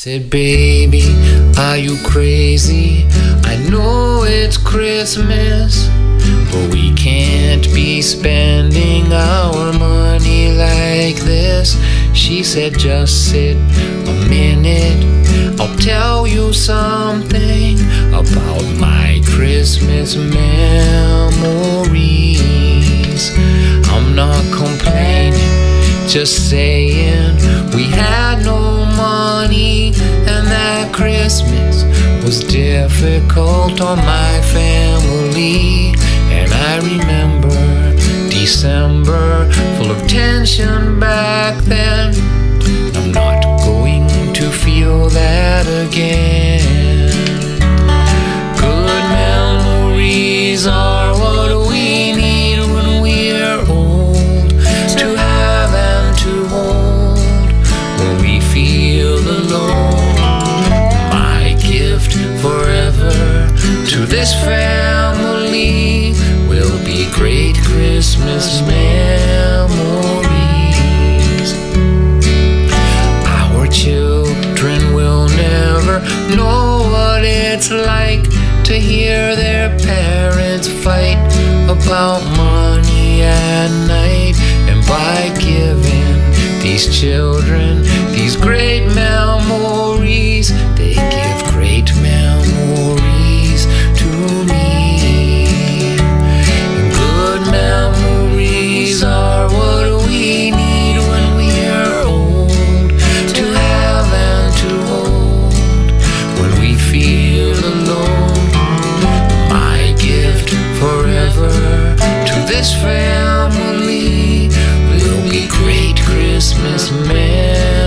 Said, baby, are you crazy? I know it's Christmas, but we can't be spending our money like this. She said, just sit a minute, I'll tell you something about my Christmas memories. I'm not complaining, just saying we had no money, and that Christmas was difficult on my family. And I remember December, full of tension back then. I'm not going to feel that again. Good memories are what we need when we're old, to have and to hold when we feel alone. My gift forever to this family will be great Christmas memories. Our children will never know what it's like to hear their parents fight about money at night. And by giving these children these great memories, they give great memories to me. And good memories are what we need when we're old, to have and to hold when we feel alone. My gift forever to this family will be great Christmas memories.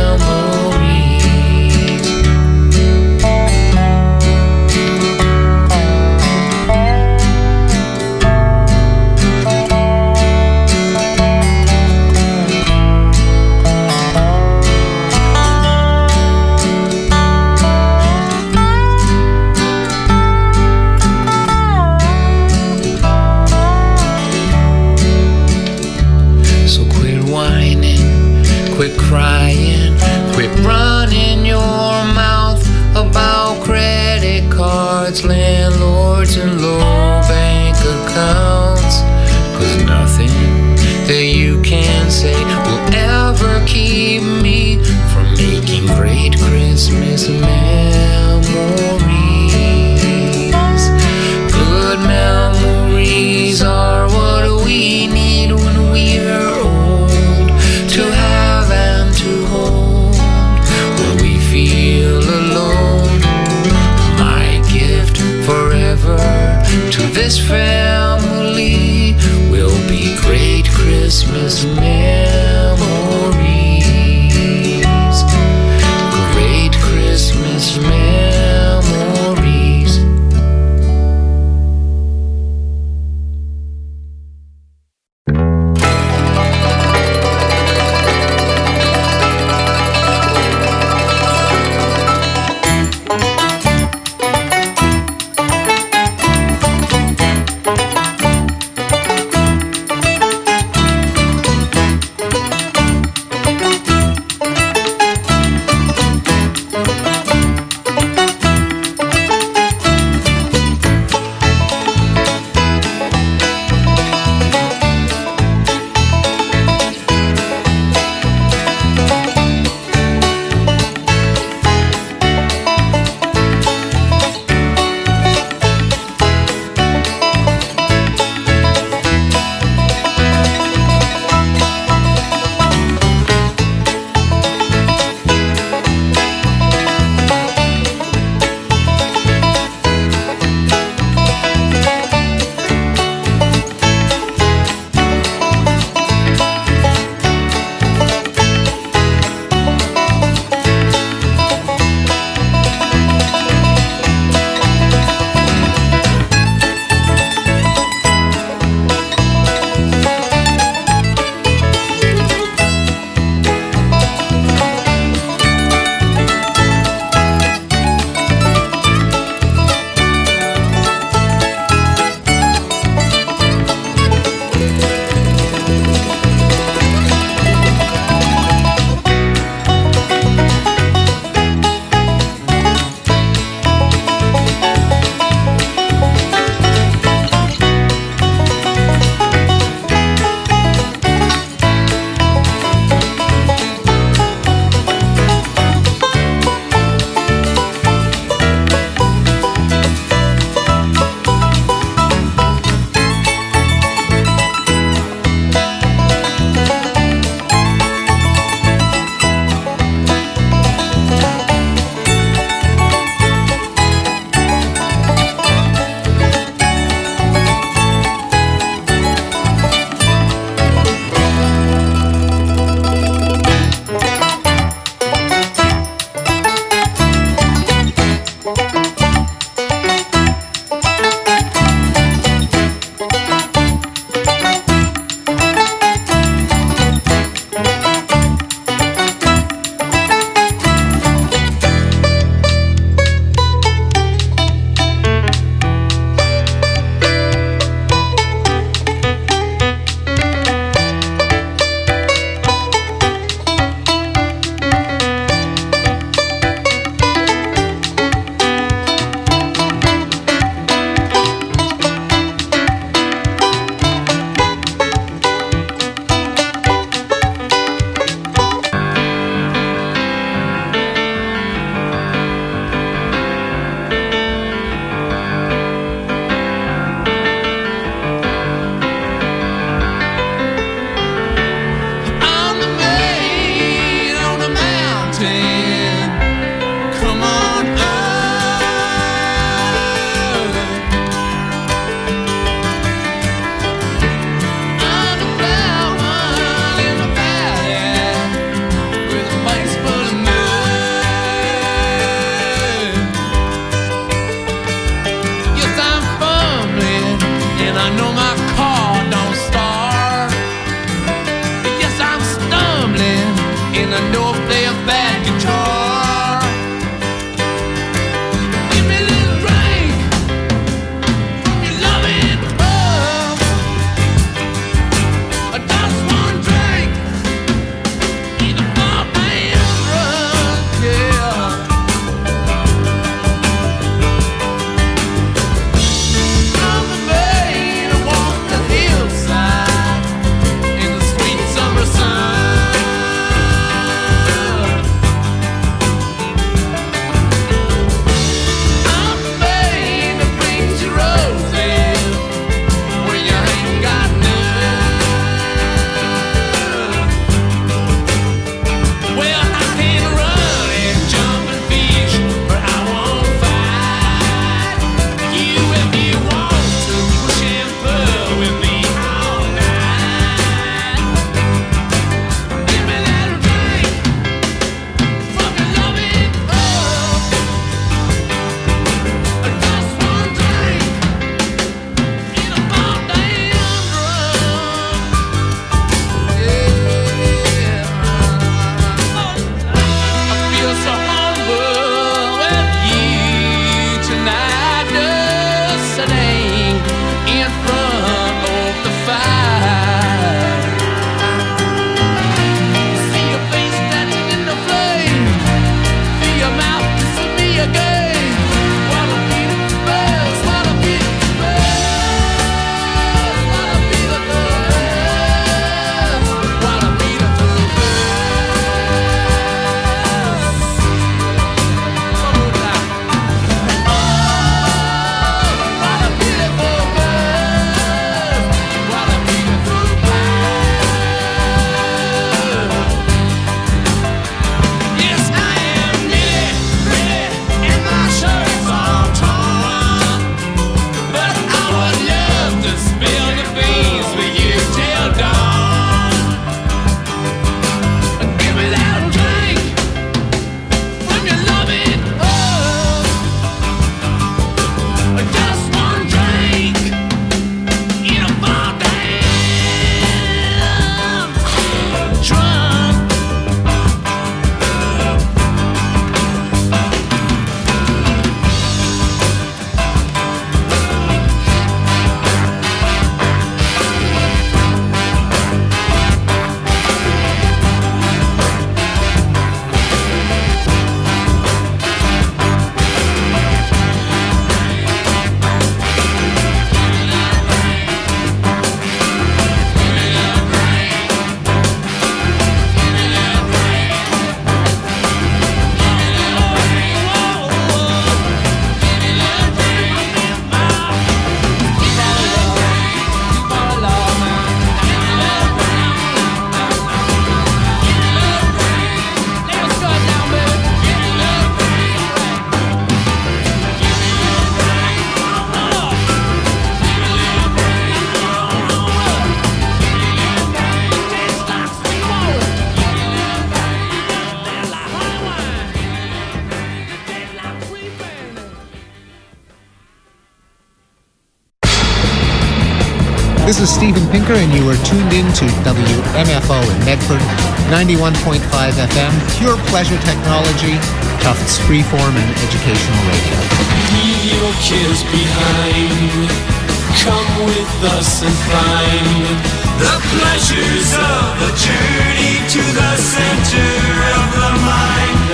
is Steven Pinker, and you are tuned in to WMFO in Medford, 91.5 FM, pure pleasure technology, Tufts freeform and educational radio. Leave your cares behind. Come with us and find the pleasures of a journey to the center of the mind.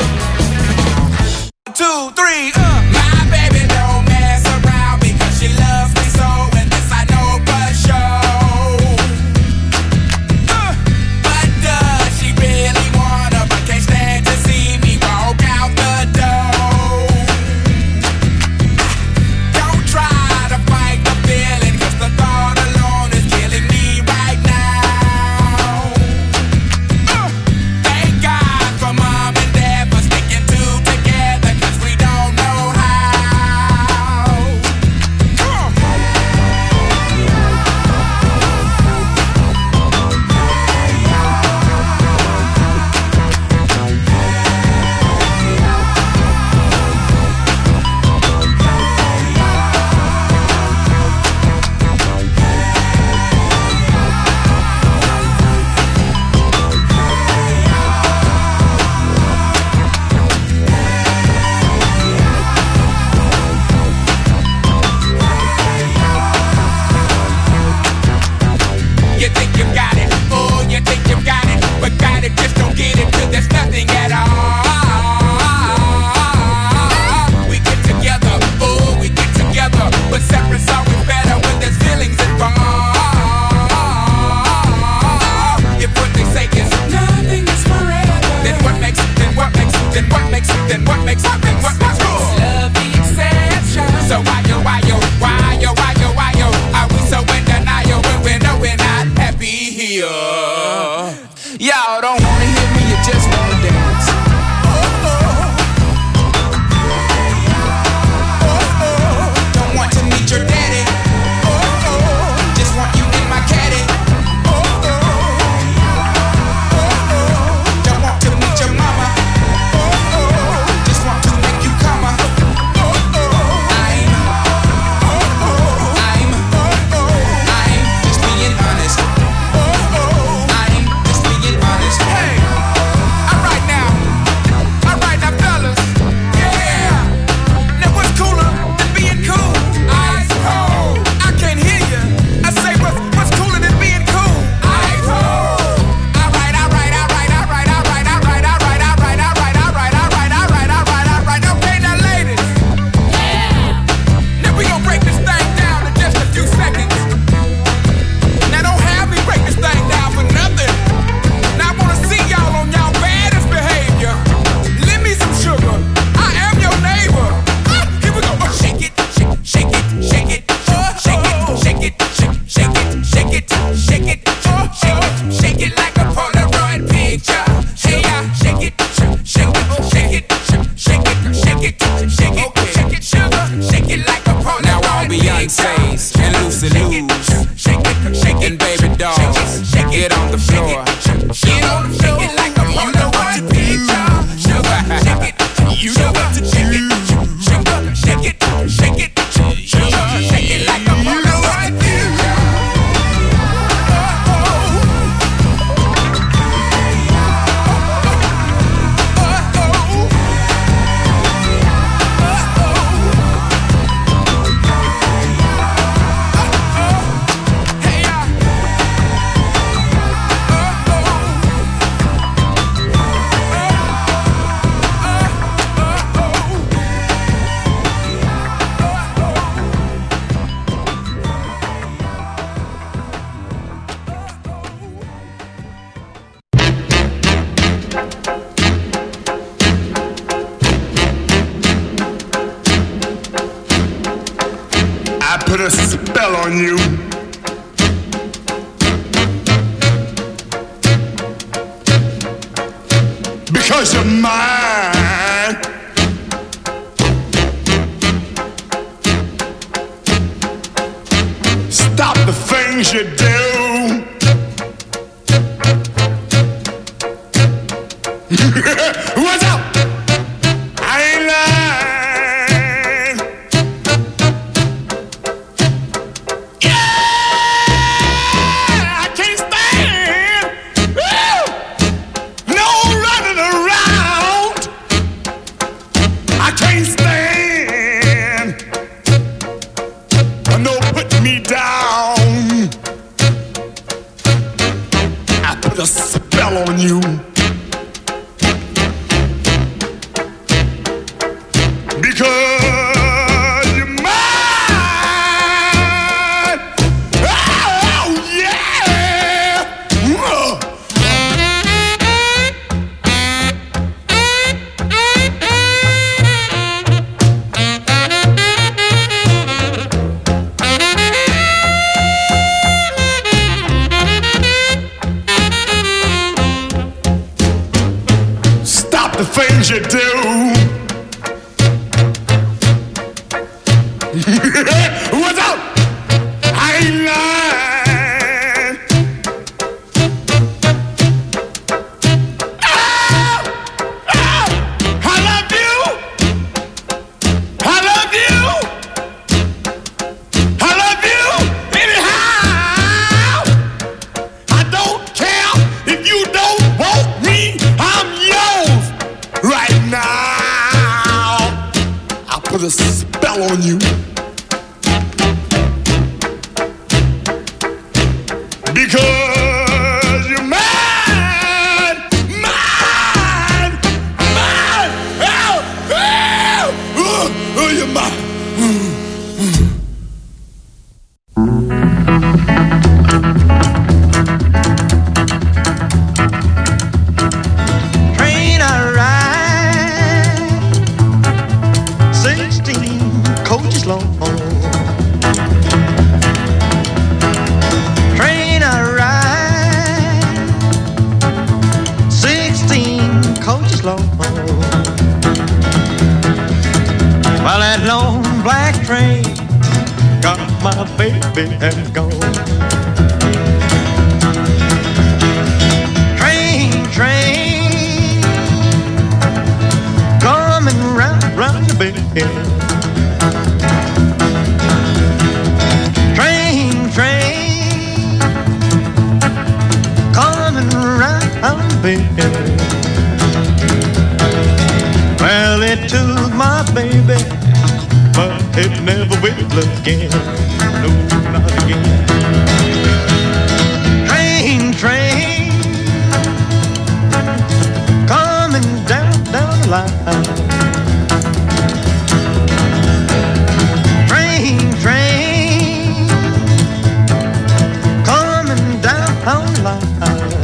2, 3, My baby don't mess around because she loves me so, and this I know for sure. But does she really wanna, but can't stand to see me walk out the door? Don't try to fight the feeling, cause the thought alone is killing me right now. Thank God for mom and dad for sticking together, cause we don't know how. Come on. You think you've got it, oh, you think you've got it, but got it, just don't get it till there's nothing at all. We get together, oh, we get together, but separate's always better when there's feelings involved. If what they say is nothing is forever, then what makes love the exception? So why yo, are we so in denial when we know we're not happy here? Y'all don't wanna hear me, you just wanna dance. Don't want to meet your daddy. Just want you in my caddy. Don't want to meet your mama. Just want to make you come. I'm just being honest. I'm just being honest. Hey, alright now, fellas. Yeah. Now what's cooler than being cool? Ice cold. I can't hear you. I say what's cooler than being cool? Ice cold. Alright. Okay, now ladies. Now we gon' break this thing down in just a few seconds. Now don't have me break this thing down for nothing. Now I wanna see y'all on y'all baddest behavior. Lend me some sugar. I am your neighbor. Here we go. Shake it, shake it, shake it, shake it, shake it, shake it, shake it, shake it, shake it like a Polaroid picture. Hey, shake it, shake it, shake it, shake it, shake it, shake it, shake it, sugar, shake it like a Polaroid. Now all Beyonce's and Lucy Lou's and Baby Dolls, get on the floor. Get on the floor. Shake it like a Polaroid picture. Sugar, shake it. You know what to shake it. Sugar, shake it, shake it, sugar, shake it like a Polaroid picture. I put a spell on you. Because you're mine. Stop the things you do. What's up? I ain't lying. Yeah! the things you do. What's up? I ain't lying. I love you. I love you. I love you anyhow. I don't care if you don't want me. I'm yours right now. I'll put a spell on you. Because you're mine, mine, mine. You're mine. Train I ride, 16 coaches long. Train I ride, 16 coaches long. Well, that long black train got my baby and gone. Train, coming round the bend. Train, coming round the bend. Well, it took my baby, but it never will again. No, not again. Train, coming down the line. Train, coming down the line.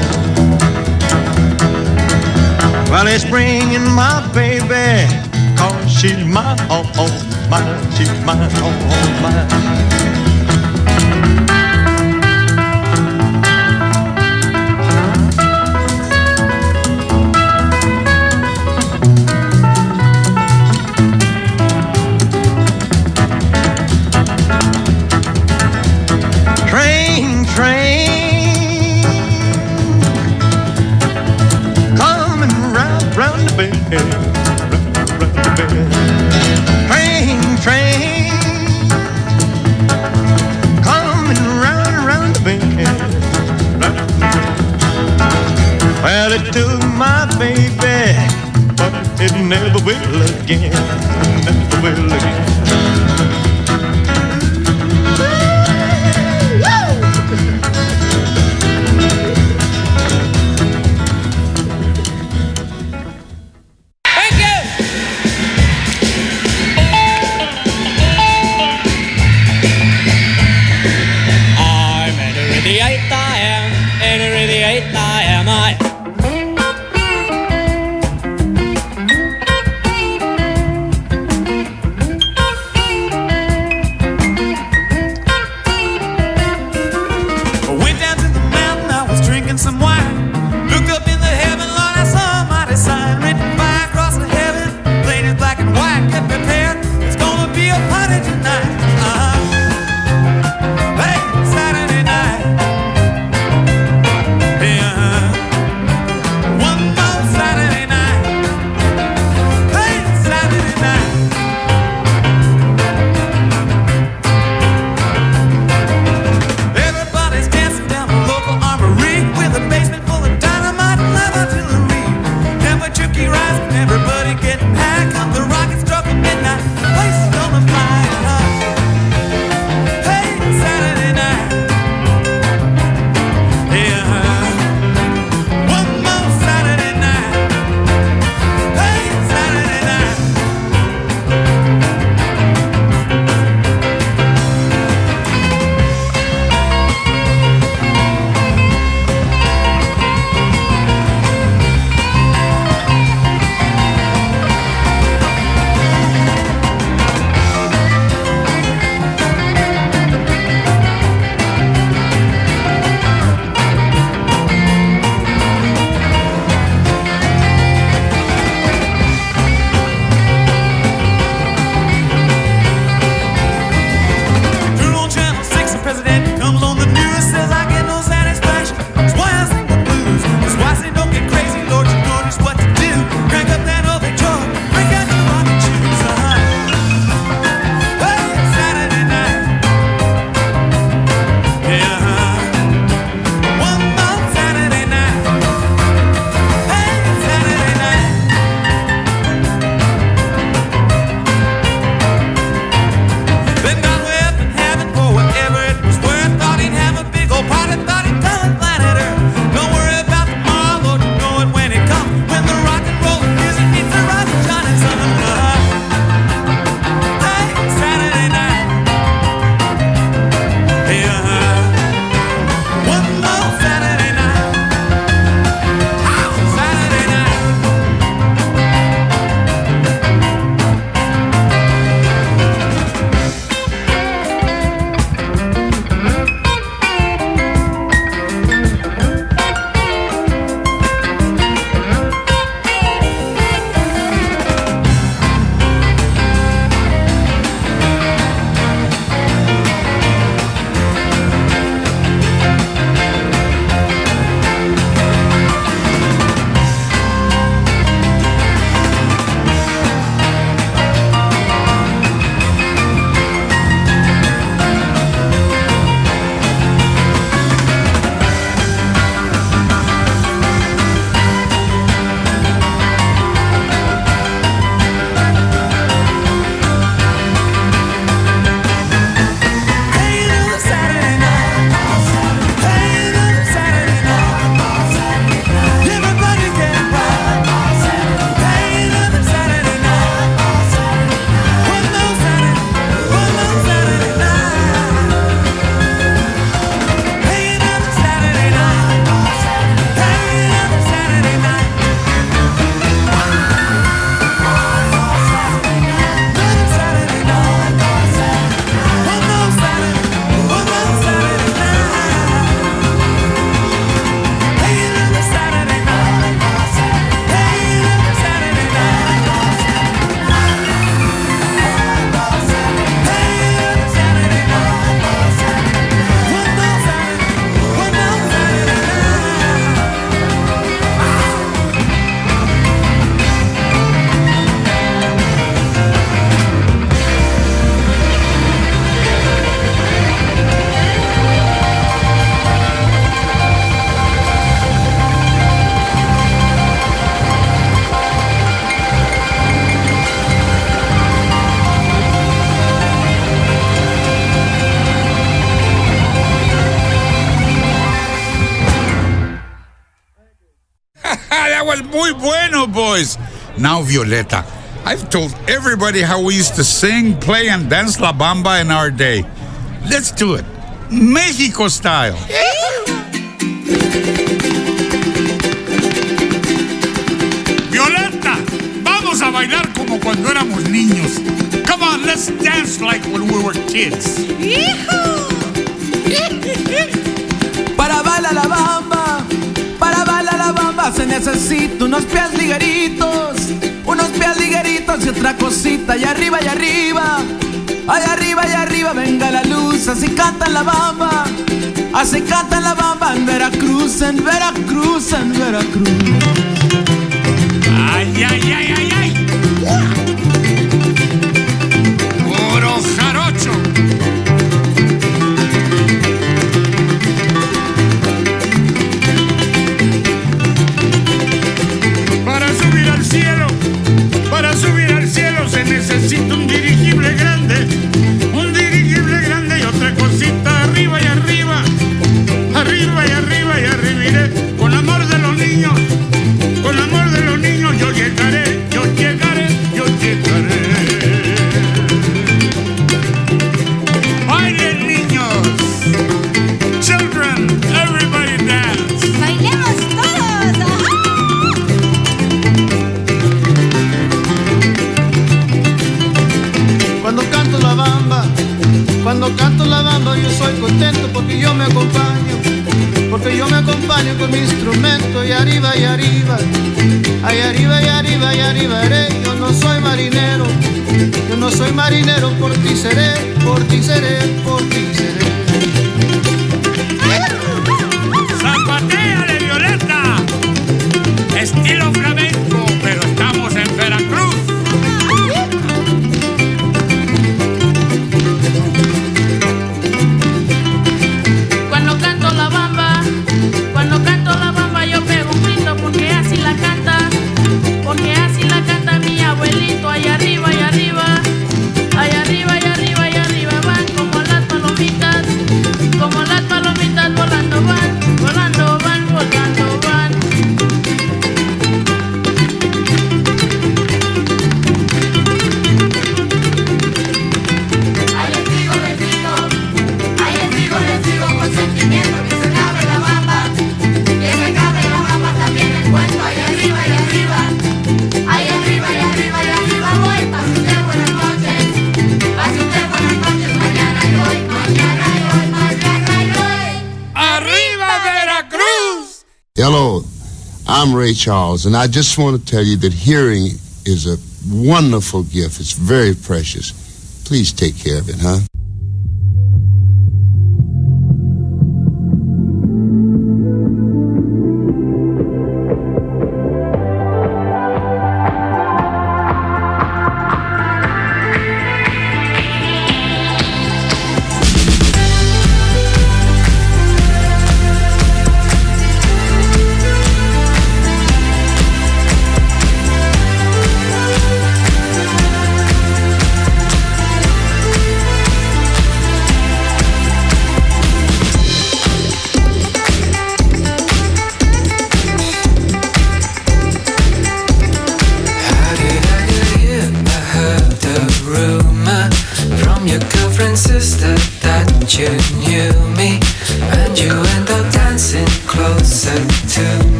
Well, it's bringing my baby, 'cause she's mine, oh, oh, mine, she's mine, oh, oh, mine. Train, coming round the bend, round the bend. Train, coming round the bend, round the bend. Well, it took my baby, but it never will again, never will again. that was muy bueno, boys. Now, Violeta, I've told everybody how we used to sing, play, and dance La Bamba in our day. Let's do it. Mexico style. Violeta, vamos a bailar como cuando éramos niños. Come on, let's dance like when we were kids. Para bailar la bamba se necesita unos pies ligueritos y otra cosita. Y arriba, allá arriba, venga la luz. Así cantan la bamba en Veracruz, en Veracruz. Ay, ay, ay, ay, ay. Puro jarocho. Para subir al cielo se necesita un dirigible grande y otra cosita arriba y arriba iré. Con amor de los niños yo llegaré. Bailen, niños. Children, everybody dance. Bailemos todos. Cuando canto la bamba yo soy contento porque yo me acompaño con mi instrumento y arriba, iré. Yo no soy marinero, por ti seré. Zapatéale, Violeta, estilo flamenco, pero estamos en Veracruz. Cuando canto la bamba yo pego un grito porque así la canta mi abuelito. Allá arriba van como las palomitas volando van. Les digo con sentimiento que se cabe la bamba también el cuento. Ahí arriba voy. Pase usted buenas noches, mañana y hoy. ¡Arriba Veracruz! Hello, I'm Ray Charles, and I just want to tell you that hearing is a wonderful gift. It's very precious. Please take care of it, huh?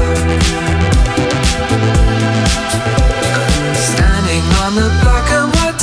Standing on the block and what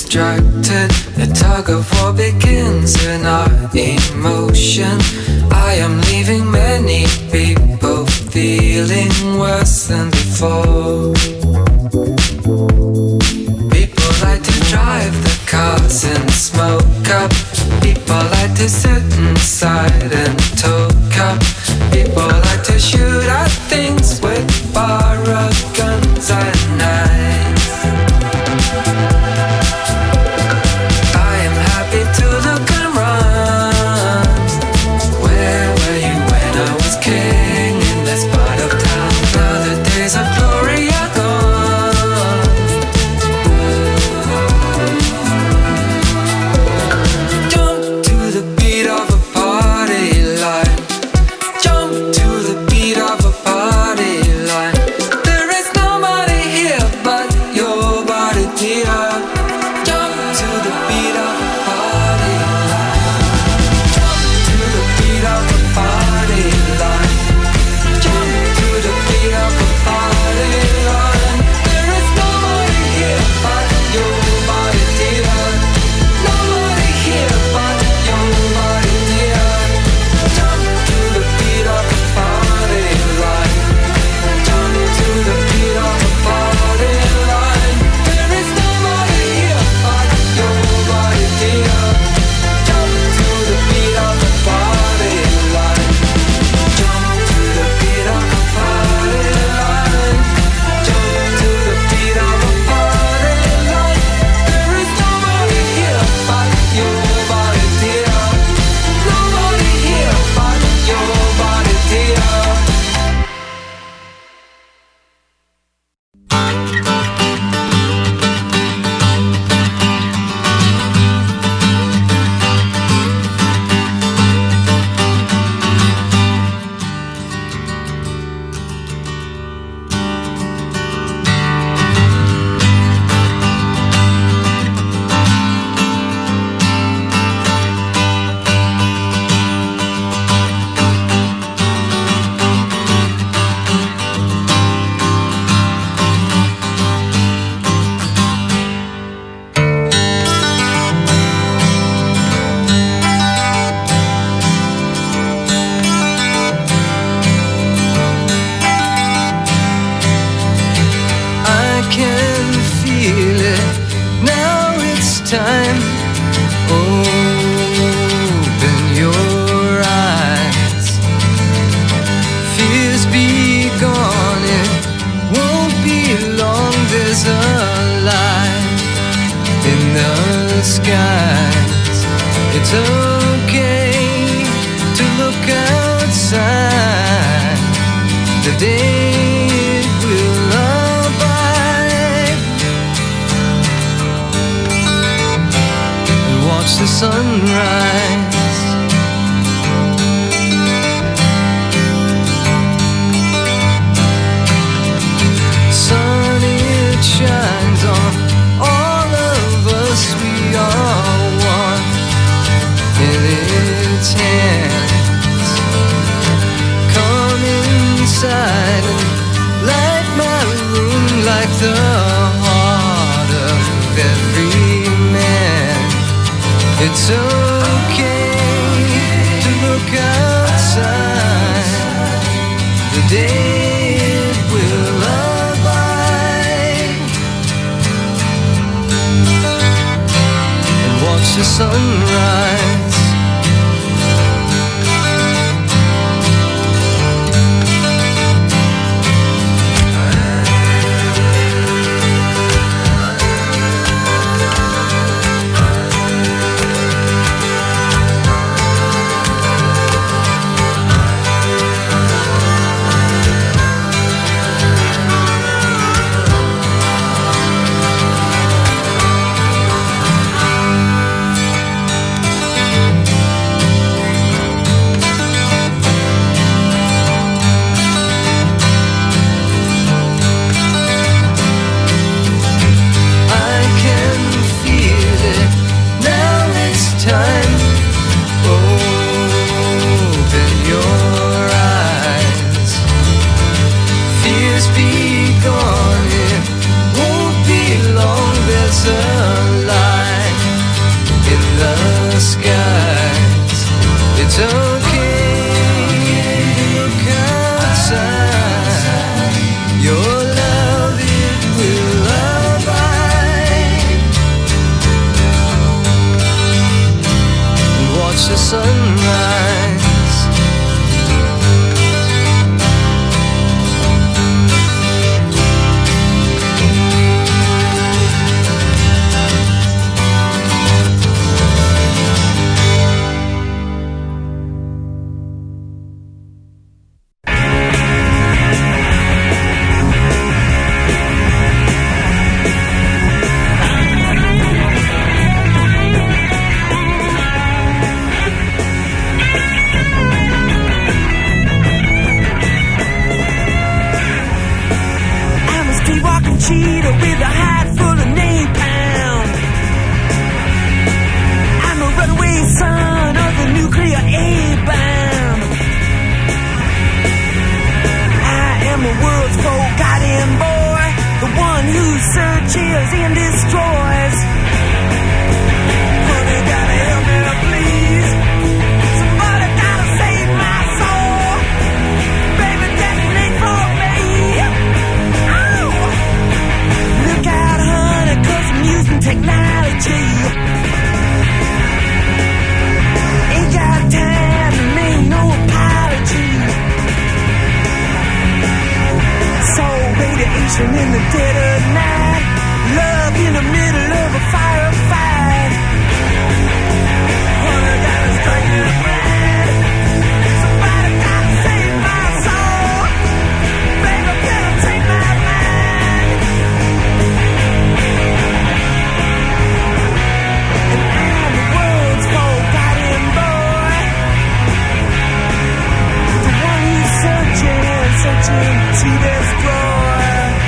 distracted. The tug of war begins in our emotion. I am leaving many people feeling worse than before. People like to drive the cars and smoke up. People like to sit inside and talk up. People like to shoot at things with borrowed guns and knives. I am happy to look and run. Where were you when I was king in this part of town? Now the days of glory are gone. Jump to the beat of a party line. Jump to the beat of a party line. There is nobody here but your body, dear. Jump to the beat of a party line. Jump to the beat of a party line. Jump to the beat of a party line. There is nobody here but your body, dear. Nobody here but your body, dear. Jump to the beat of a party line. Jump to the beat of a party line. There is nobody here but your body, dear. Jump to the beat of a party line. Jump to the beat of a party line. Jump to the beat of a party line. There is nobody here but your body, dear. Nobody here but your body, dear. I can feel it. Now it's time. Open your eyes. Fears be gone. It won't be long. There's a light in the skies. It's okay to look outside. The day will abide and watch the sunrise. Sun, it shines on all of us. We are one in its hands. Come inside and light my room like the heart of every man. It's okay to look outside. The day it will abide and watch the sunrise. sunrise. Cheetah with a hide full of napalm. I'm a runaway son of the nuclear A-bomb. I am the world's forgotten boy, the one who searches and destroys. Honey, gotta help me, please. Somebody gotta save my soul. Baby, detonate for me. Look out, honey, 'cause I'm using technology. Ain't got time to make no apology. So radiation in the dead of night, love in the middle of a firefight. Honey, gotta strike me blind. Somebody gotta save my soul. Baby, better take my mind. And I'm the world's forgotten boy, the one who's searching to destroy.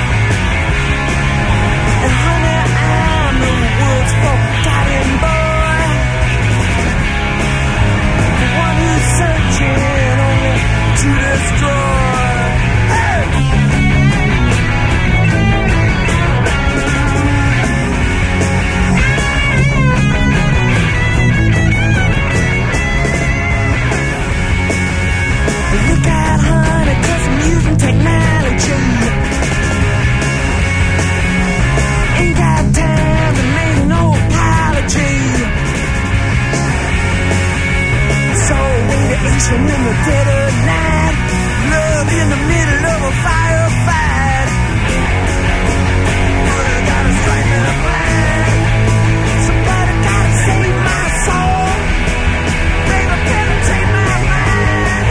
And honey, I'm the world's forgotten boy, the one who's searching only to destroy. Hey! Look out, honey, 'cause I'm using technology. Ain't got time to make no apology. So radiation in the dead of night, love in the middle of a firefight. Honey, gotta strike me blind. Somebody gotta save my soul. Baby, better take my mind.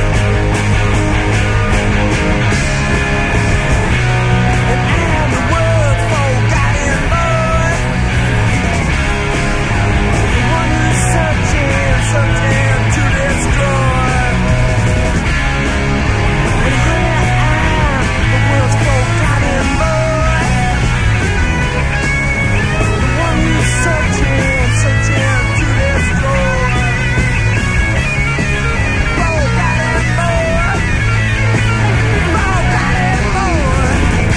And I'm the world's forgotten boy, the one who's searching to destroy. And honey, I'm the world's forgotten boy, the one who's searching to destroy. Forgotten boy, forgotten boy.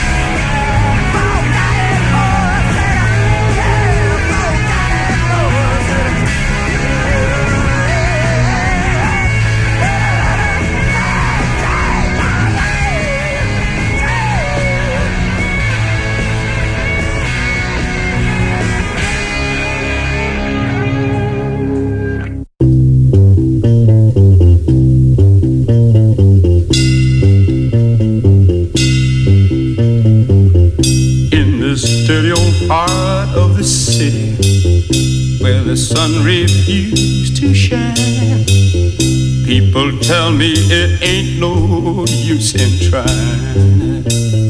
In this dirty old part of the city where the sun refused to shine, people tell me it ain't no use in trying.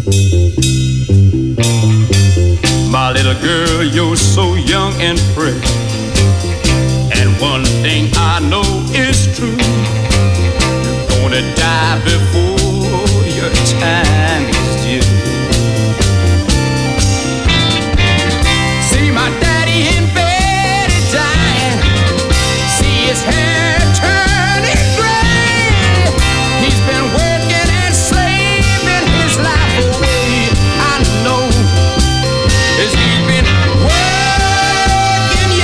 My little girl, you're so young and pretty, and one thing I know is true: you're gonna die before your time is due. See my daddy in bed, he's dying. See his hair turning gray. He's been working and slaving his life away. I know, 'cause he's been working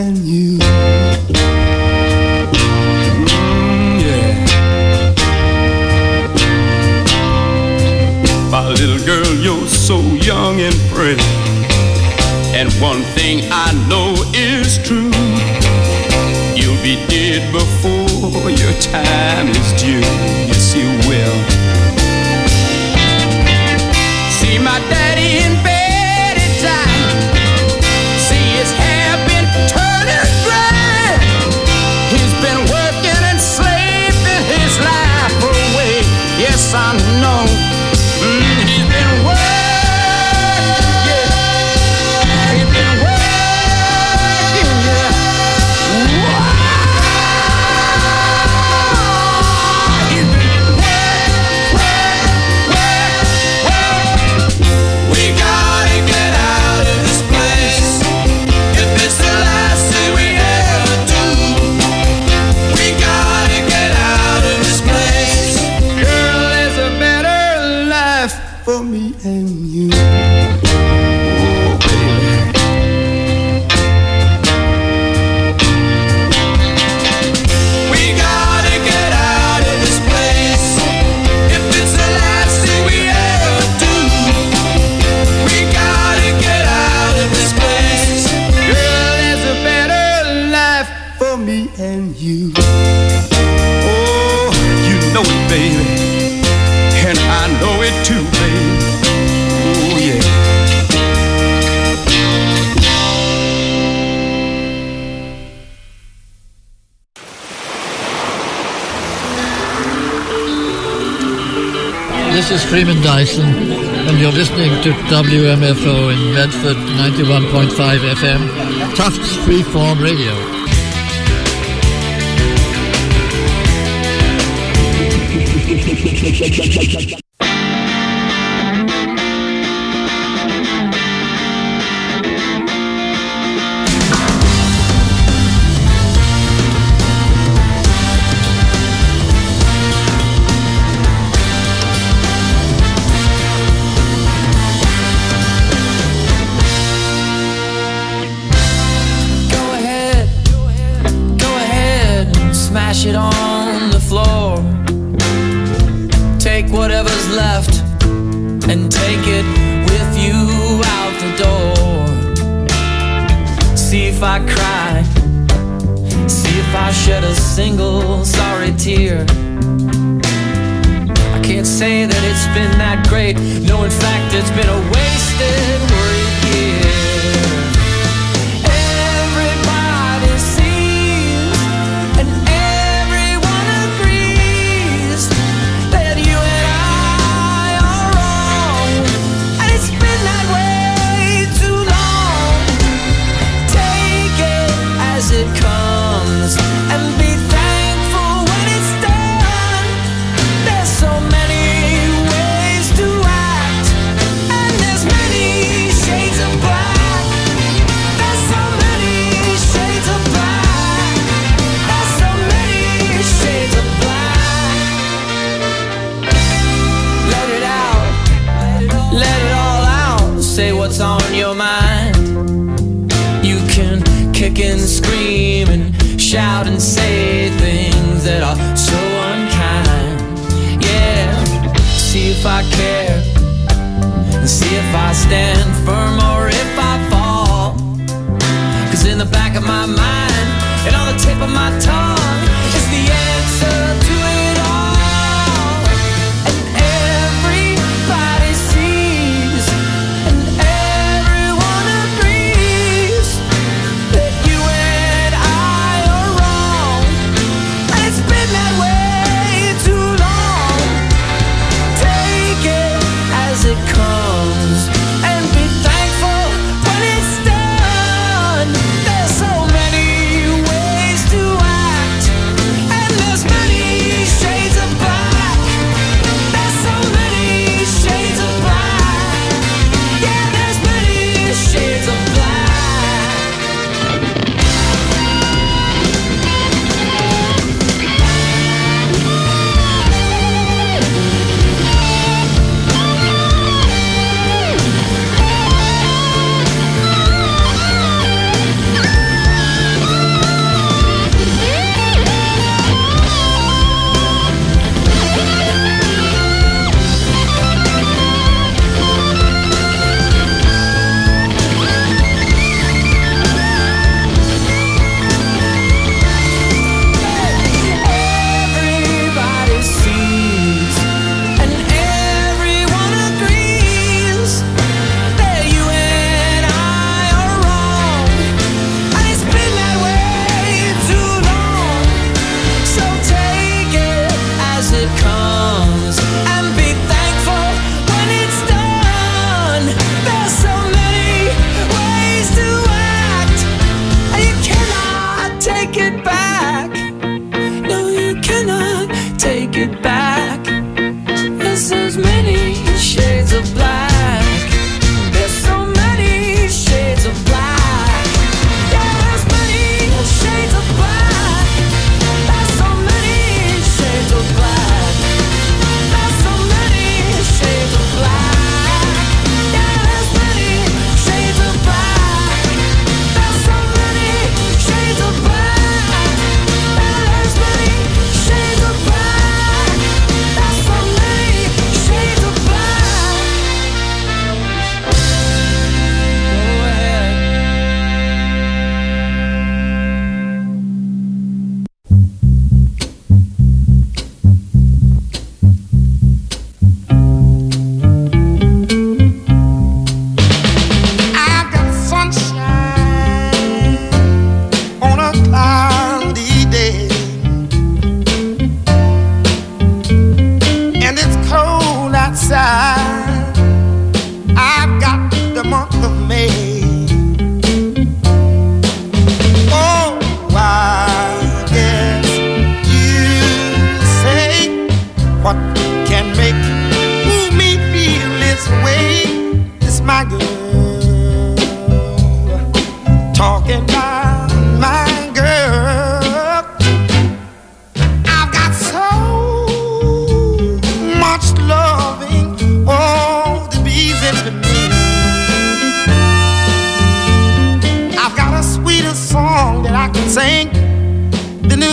and you. My little girl, you're so young and pretty, and one thing I know is true: you'll be dead before your time is due. Yes, you will. See my daddy in bed at time, see his hair been turning gray. He's been working and slaving his life away. Yes, I know. He's been working, yeah. He's been working, yeah. Whoa. He's been working. We gotta get out of this place. If it's the last thing we ever do, we gotta get out of this place. Girl, there's a better life for me and you. Oh, baby. We gotta get out of this place. If it's the last thing we ever do, we gotta get out of this place. Girl, there's a better life for me and you. Oh, you know it, baby. And I know it too, baby. Oh, yeah. This is Freeman Dyson, and you're listening to WMFO in Medford 91.5 FM, Tufts Freeform Radio. Smash it on the floor. Take whatever's left and take it with you out the door. See if I cry, see if I shed a single sorry tear. I can't say that it's been that great. No, in fact, it's been a wasted, worried year. It comes and be thankful when it's done. There's so many ways to act, and there's many shades of black. There's so many shades of black. There's so many shades of black. Let it out, let it all out. Say what's on your mind. You can kick and scream and shout and say things that are so unkind. Yeah, see if I care and see if I stand firm or if I fall. 'Cause in the back of my mind and on the tip of my tongue is the answer to it all. And everybody sees and everyone agrees that you and I are wrong. And it's been that way too long. Take it as it comes and be thankful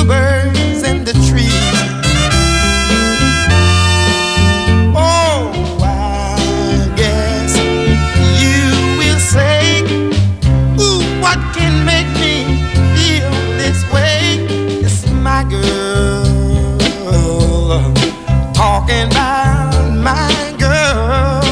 bluebirds in the tree. Oh, I guess you will say, ooh, what can make me feel this way? It's my girl talking about my girl.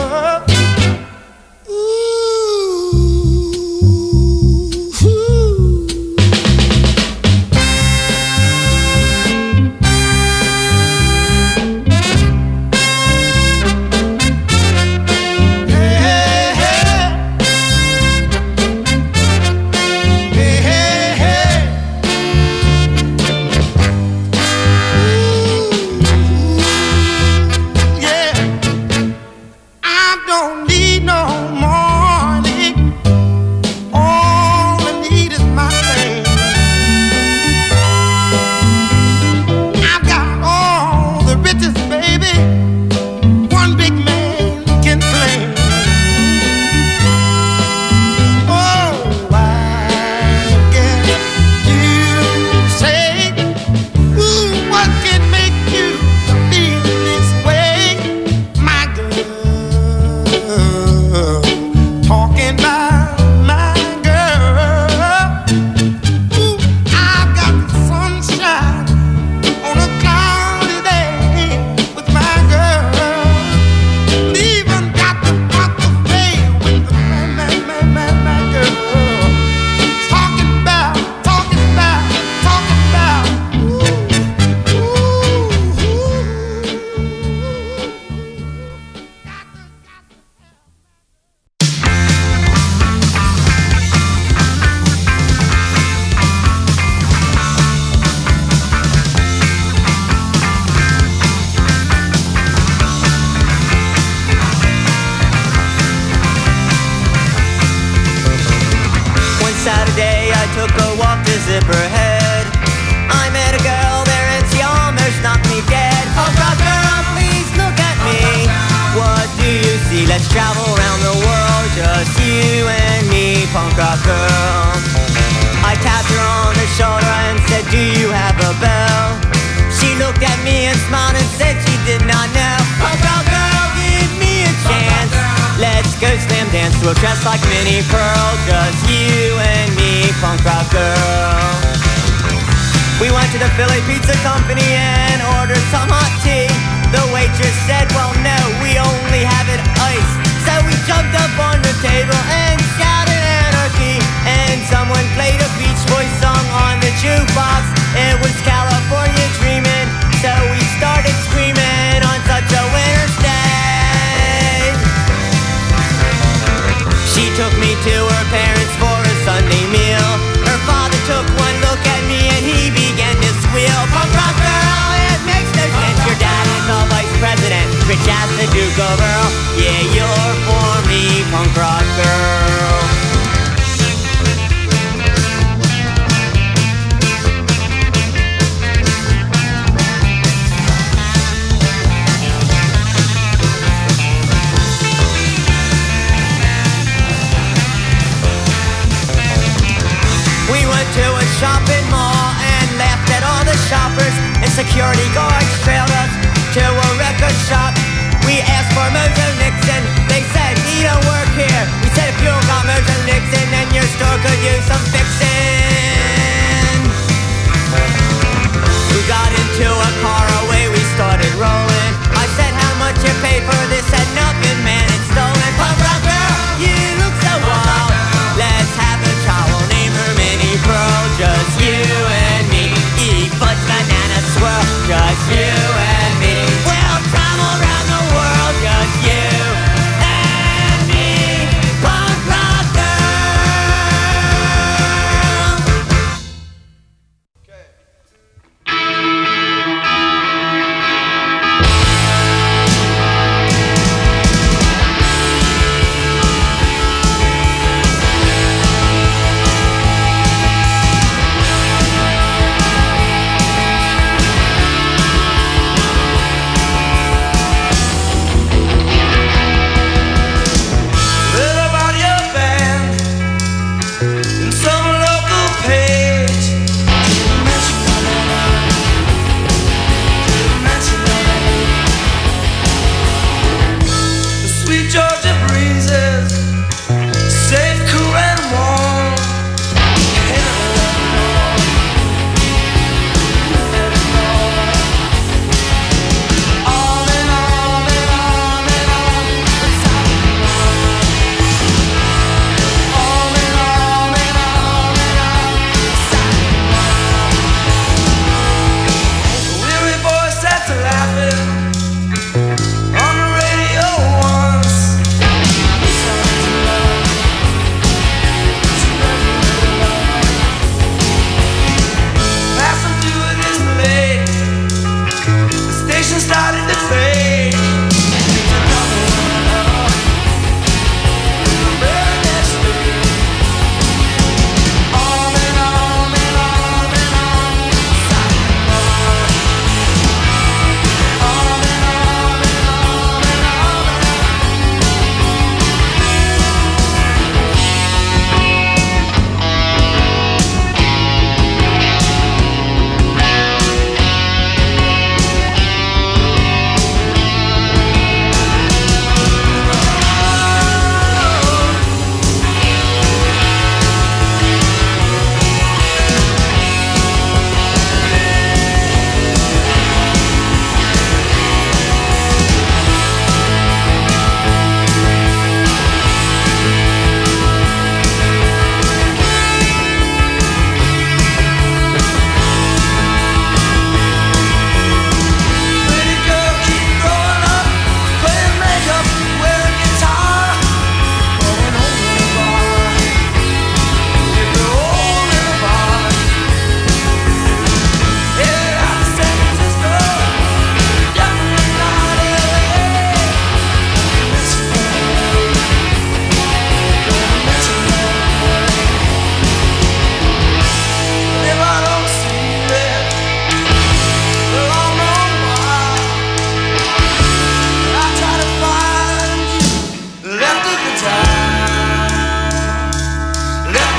Security guards trailed us to a record shop. We asked for Mojo Nixon. They said he don't work here. We said if you don't got Mojo Nixon,